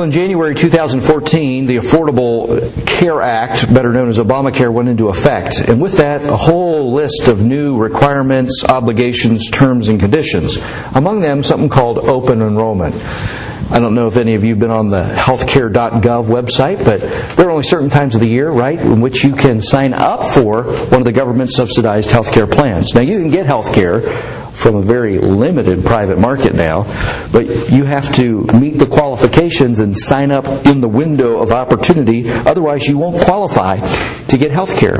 Well, in January 2014, the Affordable Care Act, better known as Obamacare, went into effect. And with that, a whole list of new requirements, obligations, terms, and conditions. Among them, something called open enrollment. I don't know if any of you have been on the healthcare.gov website, but there are only certain times of the year, right, in which you can sign up for one of the government-subsidized healthcare plans. Now, you can get healthcare from a very limited private market now, but you have to meet the qualifications and sign up in the window of opportunity. Otherwise, you won't qualify to get health care.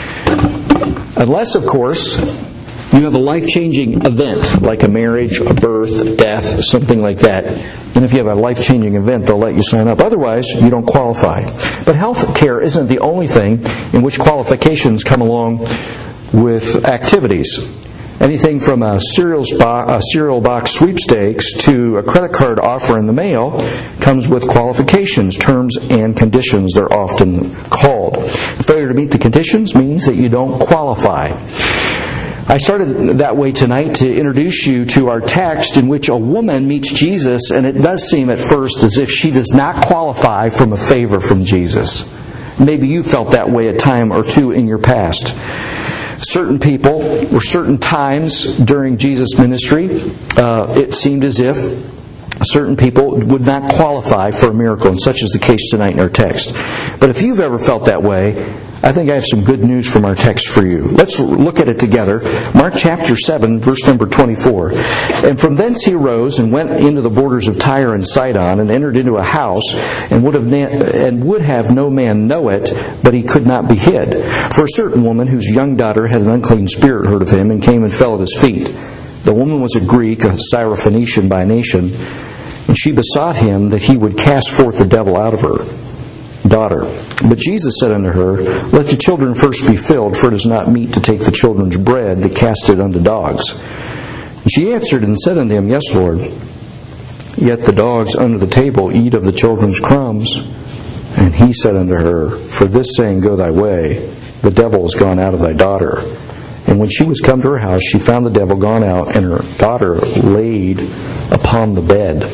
Unless, of course, you have a life-changing event, like a marriage, a birth, death, something like that. And if you have a life-changing event, they'll let you sign up. Otherwise, you don't qualify. But health care isn't the only thing in which qualifications come along with activities. Anything from a cereal box sweepstakes to a credit card offer in the mail comes with qualifications, terms, and conditions, they're often called. Failure to meet the conditions means that you don't qualify. I started that way tonight to introduce you to our text in which a woman meets Jesus, and it does seem at first as if she does not qualify from a favor from Jesus. Maybe you felt that way a time or two in your past. Certain people, or certain times during Jesus' ministry, it seemed as if certain people would not qualify for a miracle, and such is the case tonight in our text. But if you've ever felt that way, I think I have some good news from our text for you. Let's look at it together. Mark chapter 7, verse number 24. And from thence he arose and went into the borders of Tyre and Sidon, and entered into a house, and would have no man know it, but he could not be hid. For a certain woman whose young daughter had an unclean spirit heard of him, and came and fell at his feet. The woman was a Greek, a Syrophoenician by nation, and she besought him that he would cast forth the devil out of her daughter. But Jesus said unto her, Let the children first be filled, for it is not meet to take the children's bread to cast it unto dogs. And she answered and said unto him, Yes, Lord. Yet the dogs under the table eat of the children's crumbs. And he said unto her, For this saying go thy way, the devil is gone out of thy daughter. And when she was come to her house, she found the devil gone out, and her daughter laid upon the bed.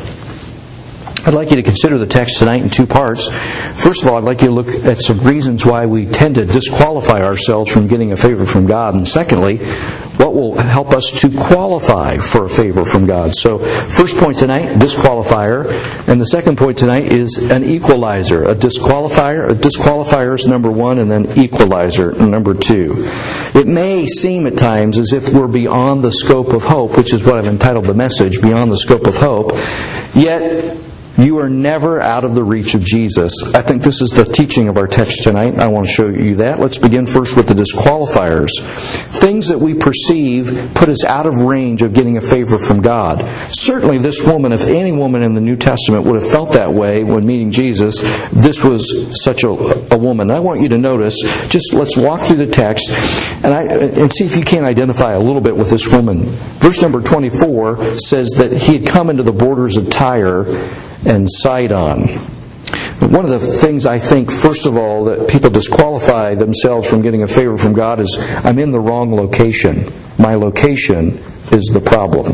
I'd like you to consider the text tonight in two parts. First of all, I'd like you to look at some reasons why we tend to disqualify ourselves from getting a favor from God. And secondly, what will help us to qualify for a favor from God. So, first point tonight, disqualifier. And the second point tonight is an equalizer. A disqualifier is number one, and then equalizer number two. It may seem at times as if we're beyond the scope of hope, which is what I've entitled the message, Beyond the Scope of Hope. Yet, you are never out of the reach of Jesus. I think this is the teaching of our text tonight. I want to show you that. Let's begin first with the disqualifiers. Things that we perceive put us out of range of getting a favor from God. Certainly this woman, if any woman in the New Testament would have felt that way when meeting Jesus, this was such a woman. I want you to notice, just let's walk through the text and see if you can identify a little bit with this woman. Verse number 24 says that he had come into the borders of Tyre and Sidon. One of the things I think, first of all, that people disqualify themselves from getting a favor from God is, I'm in the wrong location. My location is the problem.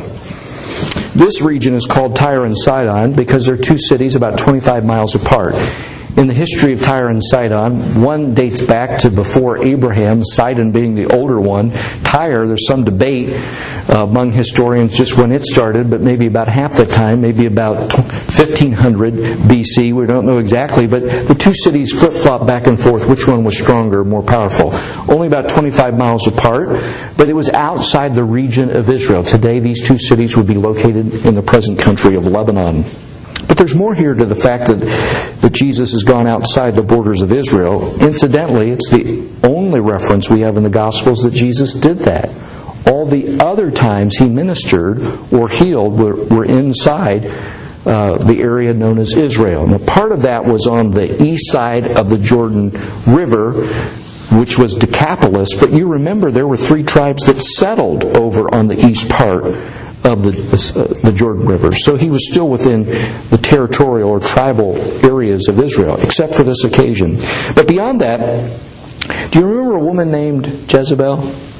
This region is called Tyre and Sidon because they're two cities about 25 miles apart. In the history of Tyre and Sidon, one dates back to before Abraham, Sidon being the older one. Tyre, there's some debate among historians just when it started, but maybe about half the time, maybe about 1500 BC. We don't know exactly, but the two cities flip-flop back and forth. Which one was stronger, more powerful? Only about 25 miles apart, but it was outside the region of Israel. Today, these two cities would be located in the present country of Lebanon. But there's more here to the fact that Jesus has gone outside the borders of Israel. Incidentally, it's the only reference we have in the Gospels that Jesus did that. All the other times he ministered or healed were inside the area known as Israel. Now, part of that was on the east side of the Jordan River, which was Decapolis. But you remember there were three tribes that settled over on the east part of the Jordan River. So he was still within the territorial or tribal areas of Israel, except for this occasion. But beyond that, do you remember a woman named Jezebel?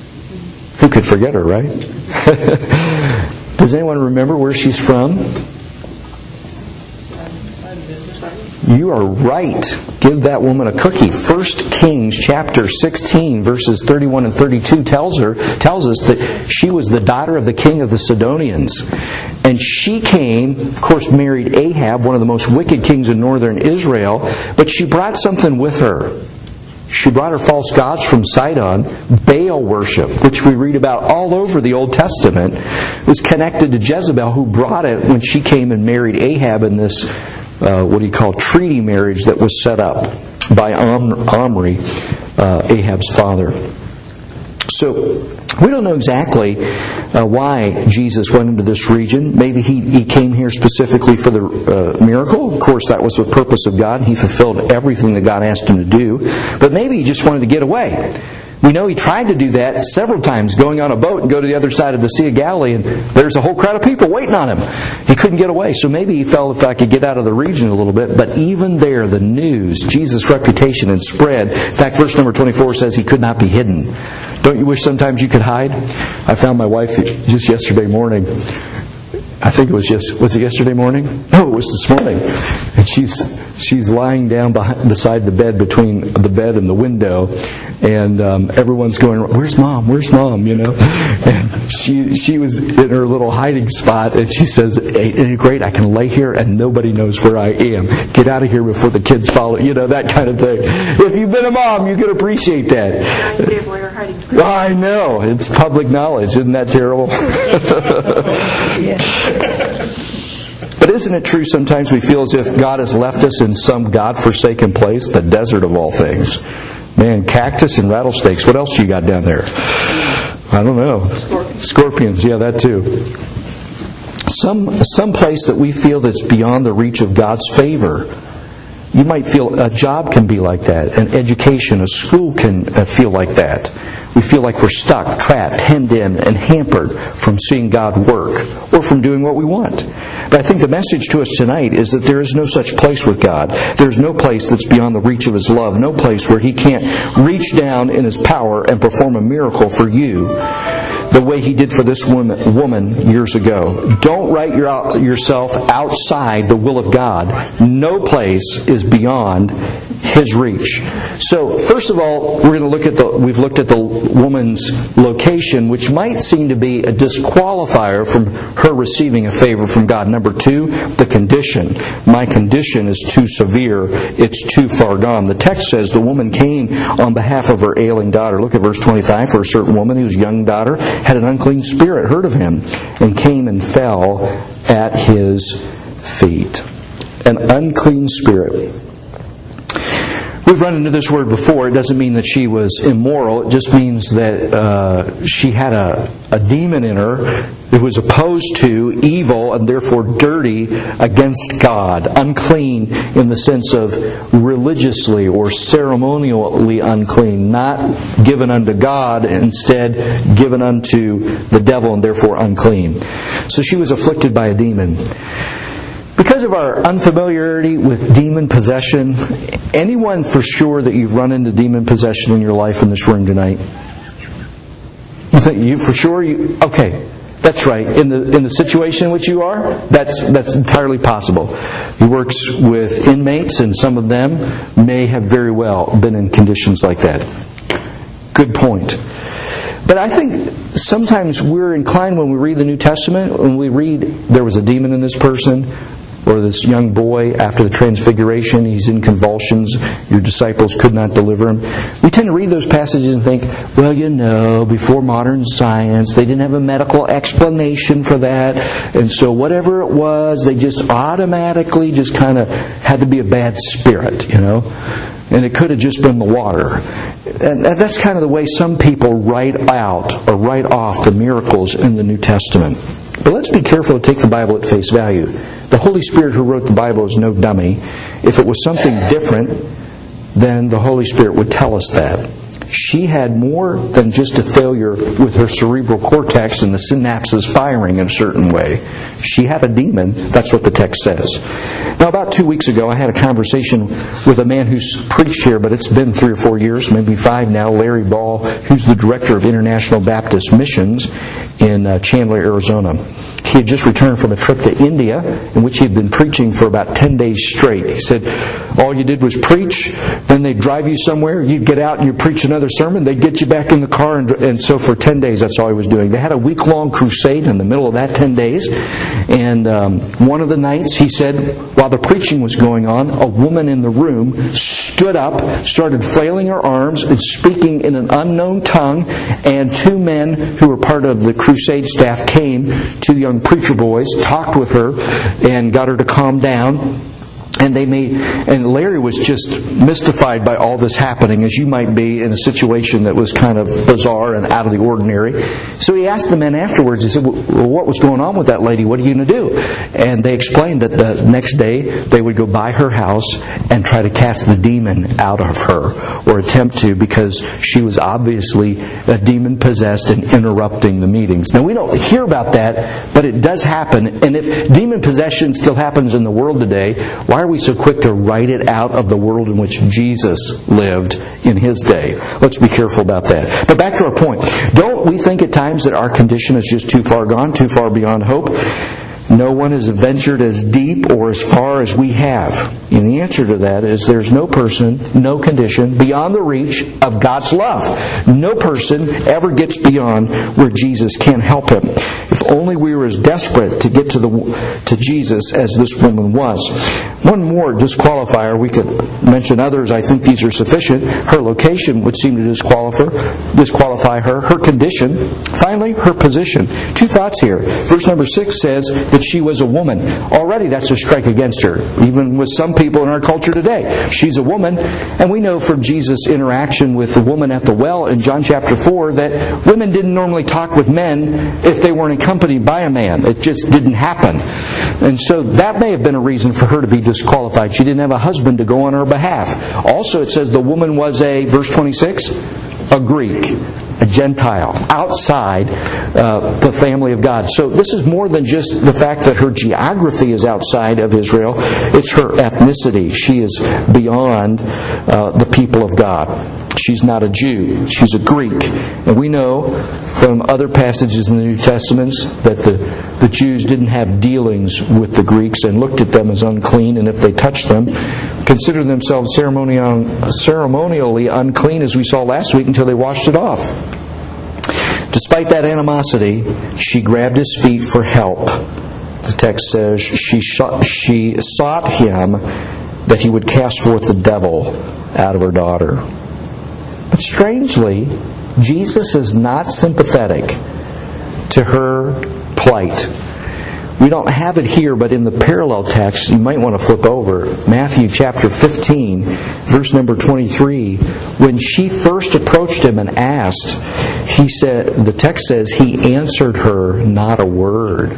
Who could forget her, right? Does anyone remember where she's from? You are right. Give that woman a cookie. 1 Kings chapter 16, verses 31 and 32 tells us that she was the daughter of the king of the Sidonians. And she came, of course, married Ahab, one of the most wicked kings in northern Israel, but she brought something with her. She brought her false gods from Sidon. Baal worship, which we read about all over the Old Testament, was connected to Jezebel, who brought it when she came and married Ahab in this treaty marriage that was set up by Omri, Ahab's father. So we don't know exactly why Jesus went into this region. Maybe he came here specifically for the miracle. Of course, that was the purpose of God. He fulfilled everything that God asked him to do. But maybe he just wanted to get away. We know he tried to do that several times, going on a boat and go to the other side of the Sea of Galilee, and there's a whole crowd of people waiting on him. He couldn't get away. So maybe he felt, if I could get out of the region a little bit. But even there, the news, Jesus' reputation had spread. In fact, verse number 24 says he could not be hidden. Don't you wish sometimes you could hide? I found my wife just yesterday morning. I think was it yesterday morning? No, it was this morning. And she's lying down beside the bed, between the bed and the window, and everyone's going, "Where's Mom? Where's Mom?" You know. And she was in her little hiding spot, and she says, "Hey, great, I can lay here and nobody knows where I am. Get out of here before the kids follow." You know, that kind of thing. If you've been a mom, you can appreciate that. I know, it's public knowledge. Isn't that terrible? But isn't it true sometimes we feel as if God has left us in some God-forsaken place, the desert of all things? Man, cactus and rattlesnakes. What else you got down there? I don't know. Scorpions, yeah, that too. Some place that we feel that's beyond the reach of God's favor. You might feel a job can be like that. An education, a school can feel like that. We feel like we're stuck, trapped, hemmed in, and hampered from seeing God work or from doing what we want. But I think the message to us tonight is that there is no such place with God. There's no place that's beyond the reach of His love. No place where He can't reach down in His power and perform a miracle for you the way He did for this woman years ago. Don't write yourself outside the will of God. No place is beyond His reach. So, first of all, we're going to we've looked at the woman's location, which might seem to be a disqualifier from her receiving a favor from God. Number two, the condition. My condition is too severe. It's too far gone. The text says the woman came on behalf of her ailing daughter. Look at verse 25. For a certain woman whose young daughter had an unclean spirit heard of him and came and fell at his feet. An unclean spirit. We've run into this word before. It doesn't mean that she was immoral. It just means that she had a demon in her that was opposed to, evil, and therefore dirty against God. Unclean in the sense of religiously or ceremonially unclean. Not given unto God, instead given unto the devil and therefore unclean. So she was afflicted by a demon. Because of our unfamiliarity with demon possession, anyone for sure that you've run into demon possession in your life in this room tonight? You think you for sure? Okay, that's right. In the situation in which you are, that's entirely possible. He works with inmates, and some of them may have very well been in conditions like that. Good point. But I think sometimes we're inclined when we read the New Testament, when we read there was a demon in this person, or this young boy after the transfiguration, he's in convulsions, your disciples could not deliver him. We tend to read those passages and think, well, you know, before modern science, they didn't have a medical explanation for that, and so whatever it was, they just automatically just kind of had to be a bad spirit, you know, and it could have just been the water. And that's kind of the way some people write out or write off the miracles in the New Testament. But let's be careful to take the Bible at face value. The Holy Spirit who wrote the Bible is no dummy. If it was something different, then the Holy Spirit would tell us that. She had more than just a failure with her cerebral cortex and the synapses firing in a certain way. She had a demon. That's what the text says. Now, about 2 weeks ago, I had a conversation with a man who's preached here, but it's been 3 or 4 years, maybe 5 now, Larry Ball, who's the director of International Baptist Missions in Chandler, Arizona. He had just returned from a trip to India in which he had been preaching for about 10 days straight. He said, all you did was preach, then they'd drive you somewhere, you'd get out and you'd preach another sermon, they'd get you back in the car, and so for 10 days that's all he was doing. They had a week-long crusade in the middle of that 10 days, and one of the nights, he said, while the preaching was going on, a woman in the room stood up, started flailing her arms and speaking in an unknown tongue, and two men who were part of the crusade staff came to the young preacher boys, talked with her, and got her to calm down. And Larry was just mystified by all this happening, as you might be in a situation that was kind of bizarre and out of the ordinary. So he asked the men afterwards, he said, well, what was going on with that lady? What are you going to do? And they explained that the next day they would go by her house and try to cast the demon out of her, or attempt to, because she was obviously a demon-possessed and interrupting the meetings. Now, we don't hear about that, but it does happen. And if demon possession still happens in the world today, why are we so quick to write it out of the world in which Jesus lived in His day? Let's be careful about that. But back to our point. Don't we think at times that our condition is just too far gone, too far beyond hope? No one has ventured as deep or as far as we have. And the answer to that is there's no person, no condition beyond the reach of God's love. No person ever gets beyond where Jesus can't help him. If only we were as desperate to get to Jesus as this woman was. One more disqualifier, we could mention others. I think these are sufficient. Her location would seem to disqualify her. Her condition. Finally, her position. Two thoughts here. Verse number 6 says that she was a woman. Already that's a strike against her, even with some people in our culture today. She's a woman, and we know from Jesus' interaction with the woman at the well in John chapter 4 that women didn't normally talk with men if they weren't accompanied by a man. It just didn't happen. And so that may have been a reason for her to be disqualified. She didn't have a husband to go on her behalf. Also, it says the woman was verse 26, a Greek, a Gentile, outside the family of God. So this is more than just the fact that her geography is outside of Israel. It's her ethnicity. She is beyond the people of God. She's not a Jew. She's a Greek. And we know from other passages in the New Testament that the Jews didn't have dealings with the Greeks and looked at them as unclean, and if they touched them, considered themselves ceremonially unclean, as we saw last week, until they washed it off. Despite that animosity, she grabbed his feet for help. The text says she sought him that he would cast forth the devil out of her daughter. But strangely, Jesus is not sympathetic to her plight. We don't have it here, but in the parallel text, you might want to flip over. Matthew chapter 15, verse number 23. When she first approached him and asked, the text says, he answered her not a word.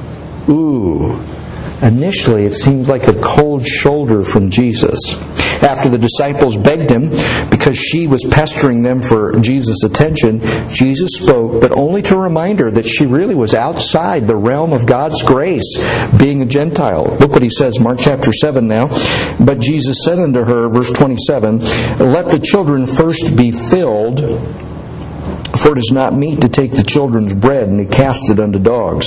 Ooh. Initially, it seemed like a cold shoulder from Jesus. After the disciples begged him, because she was pestering them for Jesus' attention, Jesus spoke, but only to remind her that she really was outside the realm of God's grace, being a Gentile. Look what he says, Mark chapter 7 now. But Jesus said unto her, verse 27, let the children first be filled, for it is not meet to take the children's bread and to cast it unto dogs.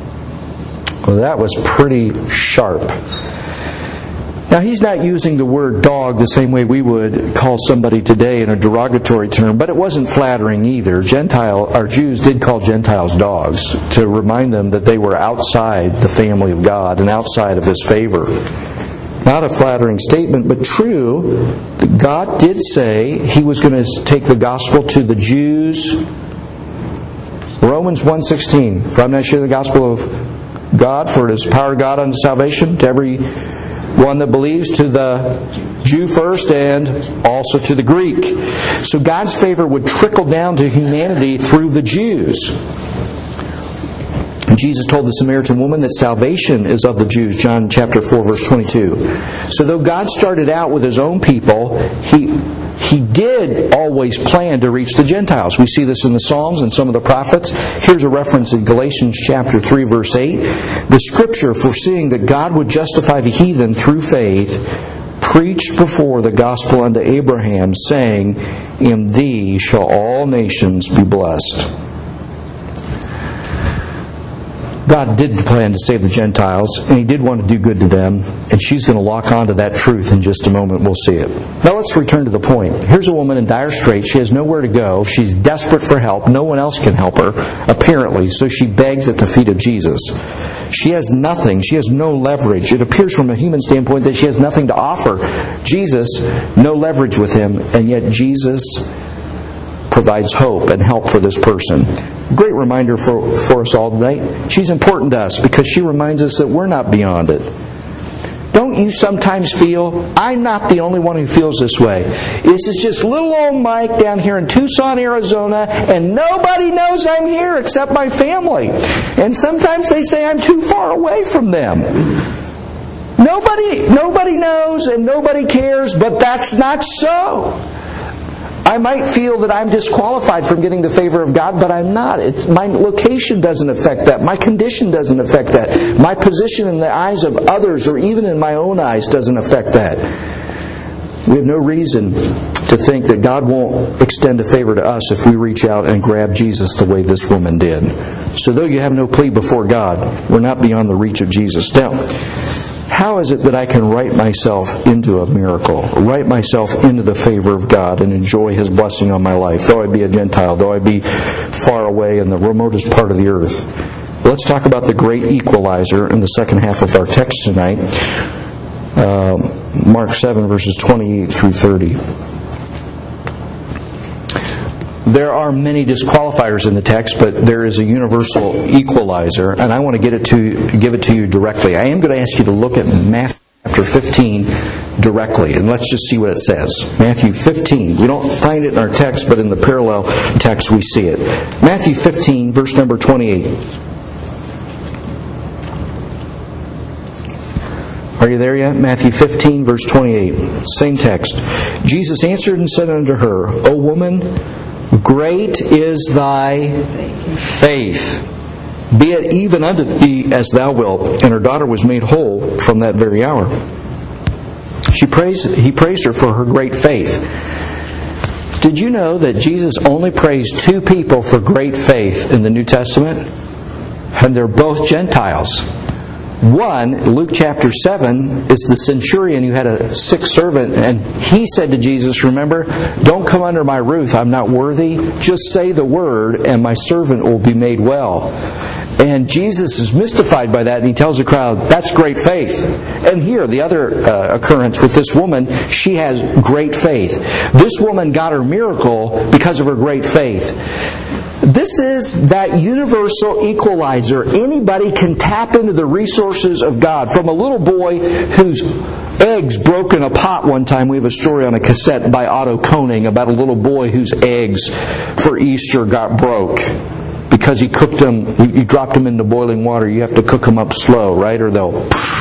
Well, that was pretty sharp. Now, he's not using the word dog the same way we would call somebody today in a derogatory term, but it wasn't flattering either. Jews did call Gentiles dogs to remind them that they were outside the family of God and outside of His favor. Not a flattering statement, but true. God did say He was going to take the gospel to the Jews. Romans 1:16, for I'm not sure the gospel of God, for it is power of God unto salvation to every one that believes, to the Jew first and also to the Greek. So God's favor would trickle down to humanity through the Jews. Jesus told the Samaritan woman that salvation is of the Jews, John chapter 4, verse 22. So though God started out with His own people, He did always plan to reach the Gentiles. We see this in the Psalms and some of the prophets. Here's a reference in Galatians chapter 3, verse 8. The Scripture, foreseeing that God would justify the heathen through faith, preached before the gospel unto Abraham, saying, in thee shall all nations be blessed. God did plan to save the Gentiles, and He did want to do good to them, and she's going to lock on to that truth in just a moment. We'll see it. Now let's return to the point. Here's a woman in dire straits. She has nowhere to go. She's desperate for help. No one else can help her, apparently, so she begs at the feet of Jesus. She has nothing. She has no leverage. It appears from a human standpoint that she has nothing to offer. Jesus, no leverage with Him, and yet Jesus provides hope and help for this person. Great reminder for us all tonight. She's important to us because she reminds us that we're not beyond it. Don't you sometimes feel, I'm not the only one who feels this way. This is just little old Mike down here in Tucson, Arizona, and nobody knows I'm here except my family. And sometimes they say I'm too far away from them. Nobody knows and nobody cares, but that's not so. I might feel that I'm disqualified from getting the favor of God, but I'm not. My location doesn't affect that. My condition doesn't affect that. My position in the eyes of others, or even in my own eyes, doesn't affect that. We have no reason to think that God won't extend a favor to us if we reach out and grab Jesus the way this woman did. So though you have no plea before God, we're not beyond the reach of Jesus. Now, how is it that I can write myself into a miracle, write myself into the favor of God and enjoy His blessing on my life, though I be a Gentile, though I be far away in the remotest part of the earth? Let's talk about the great equalizer in the second half of our text tonight, Mark 7, verses 28 through 30. There are many disqualifiers in the text, but there is a universal equalizer, and I want to give it to you directly. I am going to ask you to look at Matthew chapter 15 directly, and let's just see what it says. Matthew 15. We don't find it in our text, but in the parallel text we see it. Matthew 15, verse number 28. Are you there yet? Matthew 15, verse 28. Same text. Jesus answered and said unto her, O woman, great is thy faith. Be it even unto thee as thou wilt. And her daughter was made whole from that very hour. He praised her for her great faith. Did you know that Jesus only praised two people for great faith in the New Testament? And they're both Gentiles. One, Luke chapter 7, is the centurion who had a sick servant, and he said to Jesus, remember, don't come under my roof, I'm not worthy. Just say the word, and my servant will be made well. And Jesus is mystified by that, and He tells the crowd, that's great faith. And here, the other occurrence with this woman, she has great faith. This woman got her miracle because of her great faith. This is that universal equalizer. Anybody can tap into the resources of God. From a little boy whose eggs broke in a pot one time. We have a story on a cassette by Otto Koning about a little boy whose eggs for Easter got broke. Because he cooked them, you dropped them into boiling water. You have to cook them up slow, right? Or they'll...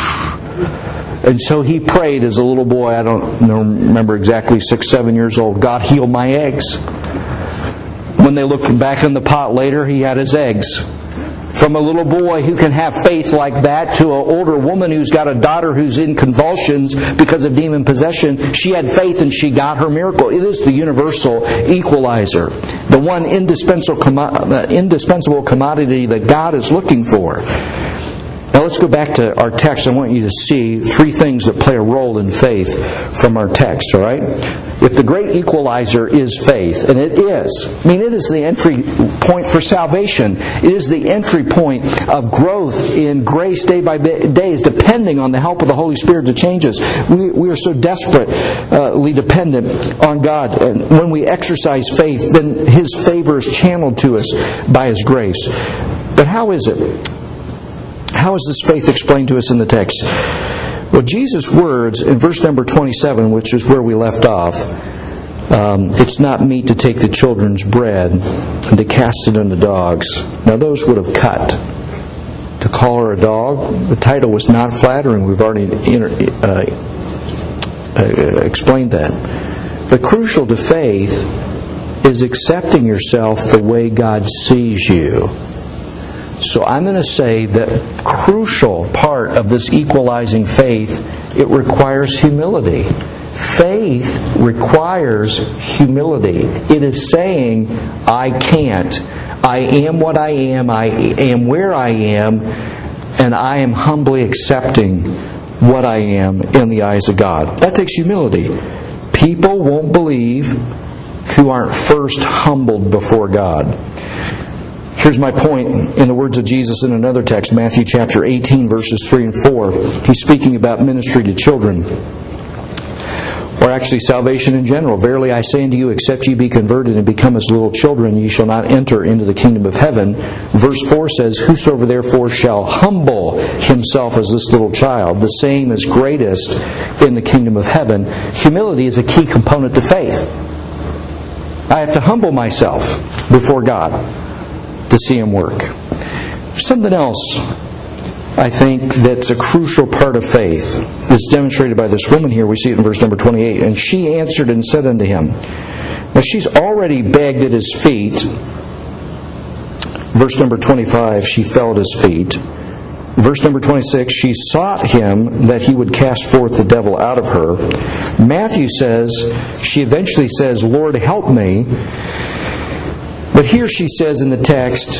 And so he prayed as a little boy. I don't remember exactly, 6, 7 years old. God, heal my eggs. When they looked back in the pot later, he had his eggs. From a little boy who can have faith like that to an older woman who's got a daughter who's in convulsions because of demon possession, she had faith and she got her miracle. It is the universal equalizer. The one indispensable commodity that God is looking for. Now let's go back to our text. I want you to see three things that play a role in faith from our text, all right? If the great equalizer is faith, and it is, it is the entry point for salvation. It is the entry point of growth in grace day by day, is depending on the help of the Holy Spirit to change us. We are so desperately dependent on God. And when we exercise faith, then His favor is channeled to us by His grace. But how is it? How is this faith explained to us in the text? Well, Jesus' words in verse number 27, which is where we left off, it's not meet to take the children's bread and to cast it unto dogs. Now those would have cut. To call her a dog, the title was not flattering. We've already explained that. But crucial to faith is accepting yourself the way God sees you. So I'm going to say that crucial part of this equalizing faith, it requires humility. Faith requires humility. It is saying, I can't. I am what I am where I am, and I am humbly accepting what I am in the eyes of God. That takes humility. People won't believe who aren't first humbled before God. Here's my point in the words of Jesus in another text, Matthew chapter 18, verses 3 and 4. He's speaking about ministry to children, or actually salvation in general. Verily I say unto you, except ye be converted and become as little children, ye shall not enter into the kingdom of heaven. Verse 4 says, whosoever therefore shall humble himself as this little child, the same is greatest in the kingdom of heaven. Humility is a key component to faith. I have to humble myself before God to see Him work. Something else I think that's a crucial part of faith that's demonstrated by this woman here. We see it in verse number 28. And she answered and said unto him. Now she's already begged at his feet. Verse number 25, she fell at his feet. Verse number 26, she sought him that he would cast forth the devil out of her. Matthew says, she eventually says, Lord, help me. But here she says in the text,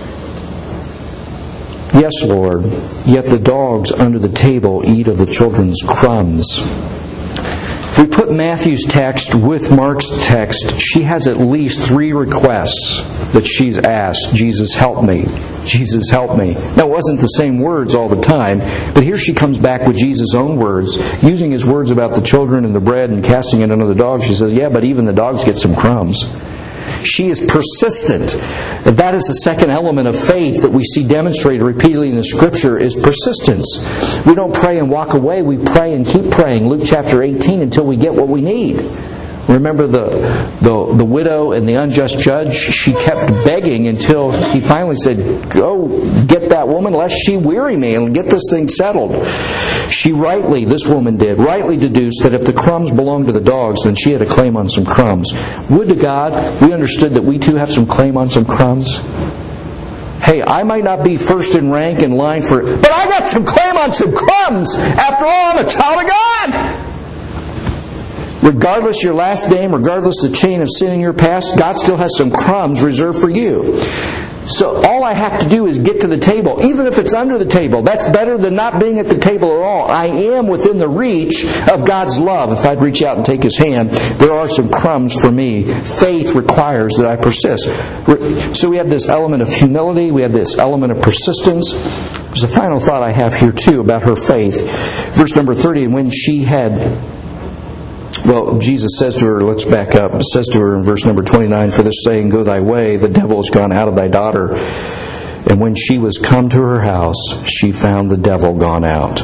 yes, Lord, yet the dogs under the table eat of the children's crumbs. If we put Matthew's text with Mark's text, she has at least 3 requests that she's asked. Jesus, help me. Jesus, help me. Now, it wasn't the same words all the time, but here she comes back with Jesus' own words, using His words about the children and the bread and casting it under the dogs. She says, yeah, but even the dogs get some crumbs. She is persistent. That is the second element of faith that we see demonstrated repeatedly in the Scripture, is persistence. We don't pray and walk away. We pray and keep praying. Luke chapter 18, until we get what we need. Remember the widow and the unjust judge? She kept begging until he finally said, go get that woman lest she weary me and get this thing settled. This woman did rightly deduced that if the crumbs belonged to the dogs, then she had a claim on some crumbs. Would to God we understood that we too have some claim on some crumbs. Hey, I might not be first in rank in line for it, but I got some claim on some crumbs. After all, I'm a child of God. Regardless your last name, regardless the chain of sin in your past, God still has some crumbs reserved for you. So all I have to do is get to the table, even if it's under the table. That's better than not being at the table at all. I am within the reach of God's love. If I'd reach out and take His hand, there are some crumbs for me. Faith requires that I persist. So we have this element of humility. We have this element of persistence. There's a final thought I have here too about her faith. Verse number 30, and when she had... Well, Jesus says to her, let's back up, says to her in verse number 29, for this saying, go thy way, the devil is gone out of thy daughter. And when she was come to her house, she found the devil gone out.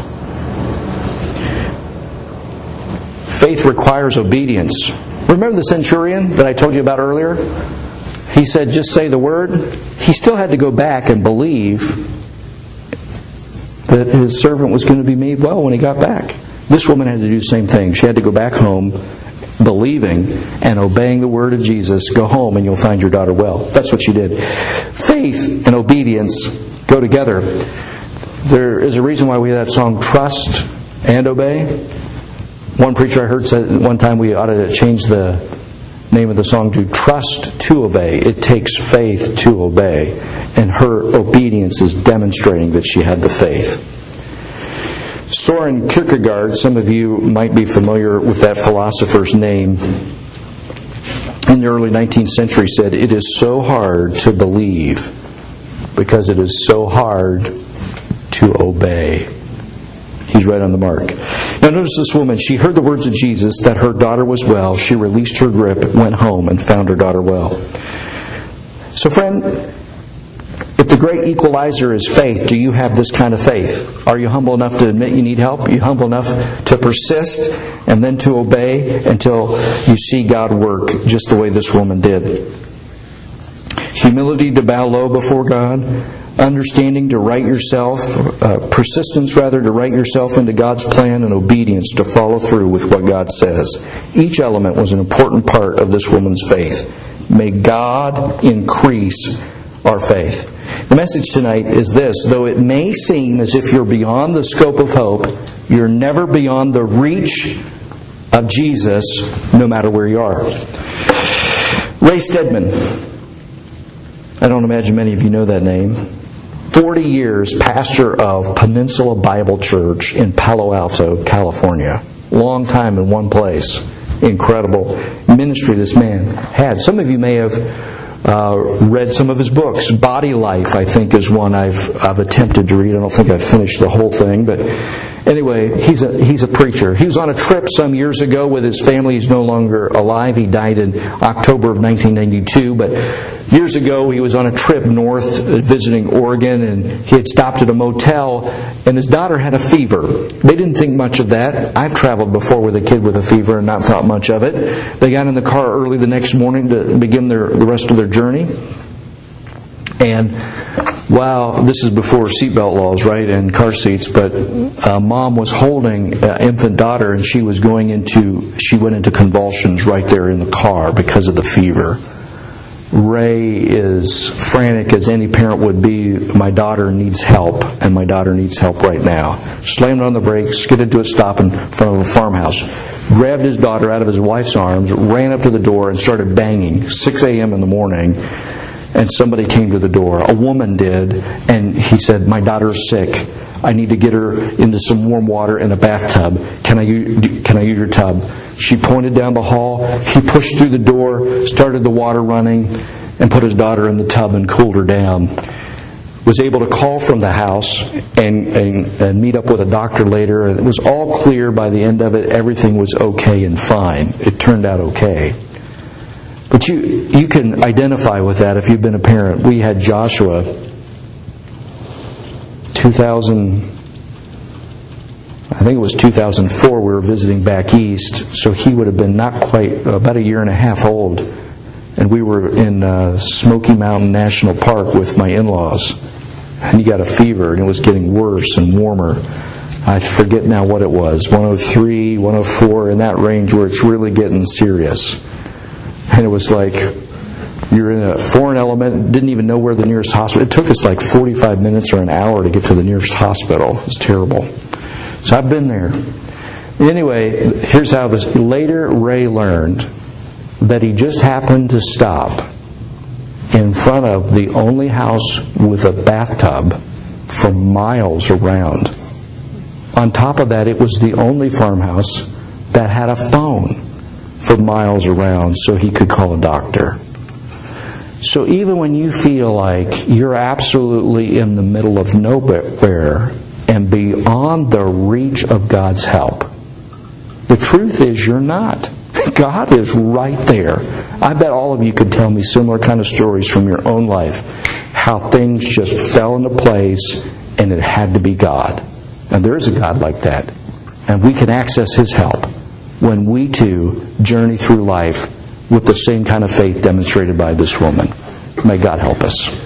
Faith requires obedience. Remember the centurion that I told you about earlier? He said, just say the word. He still had to go back and believe that his servant was going to be made well when he got back. This woman had to do the same thing. She had to go back home believing and obeying the word of Jesus. Go home and you'll find your daughter well. That's what she did. Faith and obedience go together. There is a reason why we have that song, Trust and Obey. One preacher I heard said one time we ought to change the name of the song to Trust to Obey. It takes faith to obey. And her obedience is demonstrating that she had the faith. Soren Kierkegaard, some of you might be familiar with that philosopher's name, in the early 19th century said, it is so hard to believe because it is so hard to obey. He's right on the mark. Now notice this woman, she heard the words of Jesus that her daughter was well. She released her grip, went home, and found her daughter well. So friend, if the great equalizer is faith, do you have this kind of faith? Are you humble enough to admit you need help? Are you humble enough to persist and then to obey until you see God work just the way this woman did? Humility to bow low before God, understanding to right yourself, persistence rather to right yourself into God's plan, and obedience to follow through with what God says. Each element was an important part of this woman's faith. May God increase our faith. The message tonight is this: though it may seem as if you're beyond the scope of hope, you're never beyond the reach of Jesus, no matter where you are. Ray Stedman, I don't imagine many of you know that name. 40 years pastor of Peninsula Bible Church in Palo Alto, California. Long time in one place. Incredible ministry this man had. Some of you may have read some of his books. Body Life, I think, is one I've attempted to read. I don't think I've finished the whole thing, but anyway, he's a preacher. He was on a trip some years ago with his family. He's no longer alive. He died in October of 1992, but years ago he was on a trip north visiting Oregon, and he had stopped at a motel, and his daughter had a fever. They didn't think much of that. I've traveled before with a kid with a fever and not thought much of it. They got in the car early the next morning to begin the rest of their journey. And this is before seatbelt laws, right, and car seats, but Mom was holding an infant daughter, and she went into convulsions right there in the car because of the fever. Ray is frantic as any parent would be. My daughter needs help, and my daughter needs help right now. Slammed on the brakes, skidded to a stop in front of a farmhouse, grabbed his daughter out of his wife's arms, ran up to the door, and started banging. 6 a.m. in the morning. And somebody came to the door. A woman did, and he said, "My daughter's sick. I need to get her into some warm water in a bathtub. Can I use your tub?" She pointed down the hall. He pushed through the door, started the water running, and put his daughter in the tub and cooled her down. Was able to call from the house and meet up with a doctor later. And it was all clear by the end of it. Everything was okay and fine. It turned out okay. But you can identify with that if you've been a parent. We had Joshua, 2004, we were visiting back east, so he would have been not quite, about a year and a half old. And we were in Smoky Mountain National Park with my in-laws. And he got a fever, and it was getting worse and warmer. I forget now what it was, 103, 104, in that range where it's really getting serious. And it was like you're in a foreign element, didn't even know where the nearest hospital. It took us like 45 minutes or an hour to get to the nearest hospital. It was terrible. So I've been there. Anyway, here's how this. Later, Ray learned that he just happened to stop in front of the only house with a bathtub for miles around. On top of that, it was the only farmhouse that had a phone for miles around so he could call a doctor. So even when you feel like you're absolutely in the middle of nowhere and beyond the reach of God's help, the truth is you're not. God is right there. I bet all of you could tell me similar kind of stories from your own life, how things just fell into place and it had to be God. And there is a God like that. And we can access His help when we too journey through life with the same kind of faith demonstrated by this woman. May God help us.